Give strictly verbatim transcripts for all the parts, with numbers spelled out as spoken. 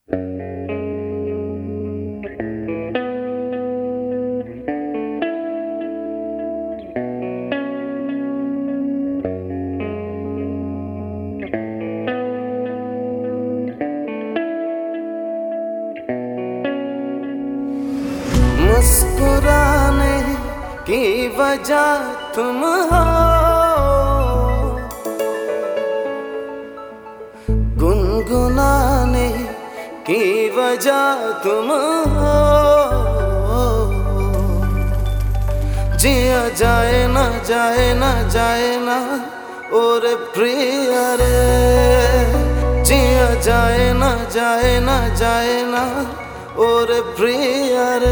मुस्कुराने की वजह तुम हो, गुनगुनाने की वजह तुम हो। जिया जाए ना जाए ना जाए ना और प्रिया रे, जिया जाए ना जाए ना जाए ना और प्रिया रे।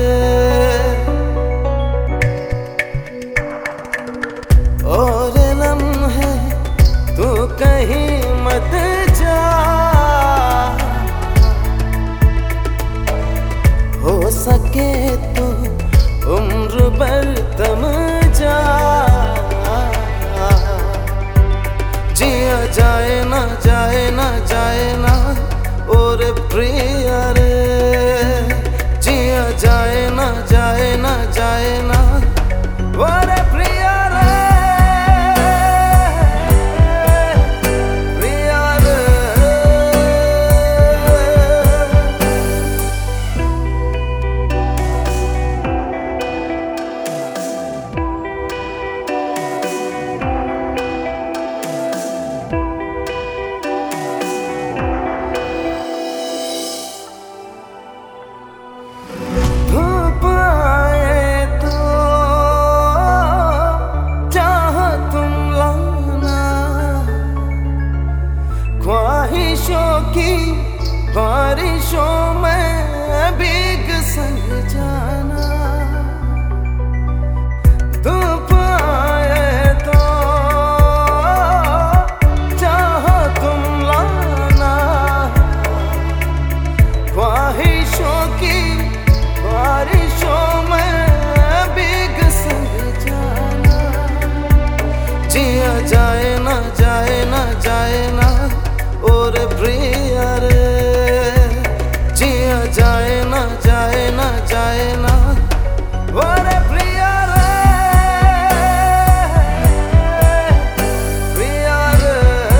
और लम्हे तू कहीं मत जा, हो सके तो उम्र भर थम जा। जिया जाए ना जाए ना जाए ना और प्रिया रे, जिया जाए ना जाए ना जाए ना और प्रिया रे, प्रिया रे। ख्वाहिशों की बारिशों में भीग संग जाना, धूप आए तो चाहो तुम लाना। ख्वाहिशों की बारिशों में भीग संग जाना। जिया जाए ना जाए ना जाए ना और प्रिया रे, जिया जाए ना जाए ना जाए ना और प्रिया रे, प्रिया रे।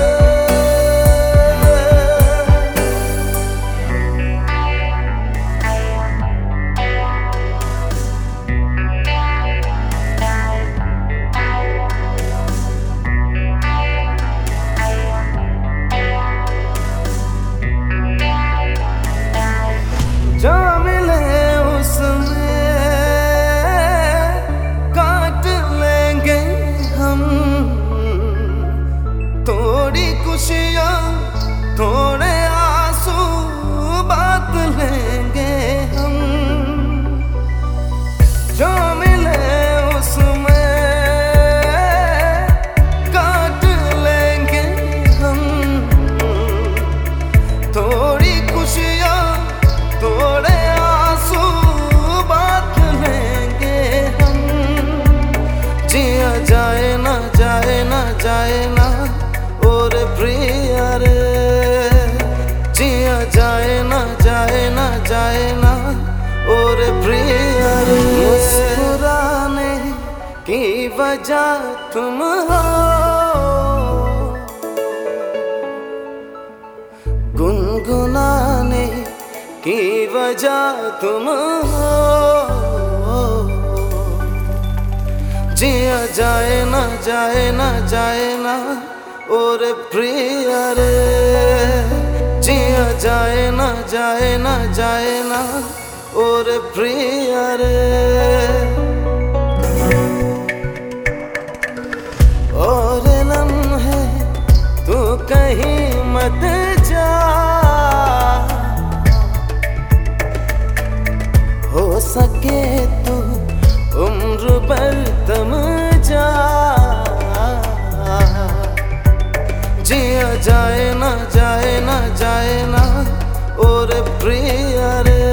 जो मिले उसमें काट लेंगे हम, थोड़ी खुशियाँ थोड़े आंसू बात लेंगे हम। जो मिले उसमें काट लेंगे हम, थोड़ी खुशियाँ थोड़े आंसू बात लेंगे हम। जिया जाए ना जाए ना जाए ना और प्रिया रे, जिया जाए ना जाए ना जाए ना और प्रिया रे। मुस्कुराने की वजह तुम हो, गुनगुनाने की वजह तुम हो। जिया जाए ना जाए ना जाए ना और प्रिया रे, जिया जाए ना जाए ना जाए ना और प्रिया रे। और लम्हे तू कहीं मत जा, हो सके तो उम्र भर थम जा। जिया जाए ना जाए ना जाए ना और प्रिया रे,